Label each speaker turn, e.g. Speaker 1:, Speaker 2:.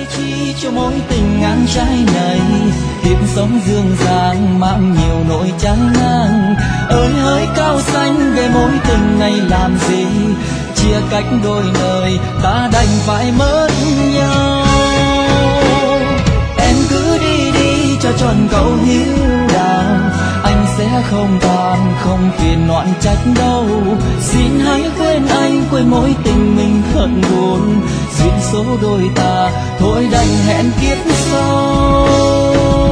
Speaker 1: chi cho mối tình ngang trái này. Kiếp sống dương dàng mang nhiều nỗi chán ngang. Ơi hỡi cao xanh về mối tình này làm gì, chia cách đôi nơi ta đành phải mất nhau. Em cứ đi đi cho tròn câu hiếu đạo, anh sẽ không than không phiền noạn trách đâu. Xin hãy quên anh, quên mối tình mình hận buồn. Duyên số đôi ta thôi đành hẹn kiếp sau.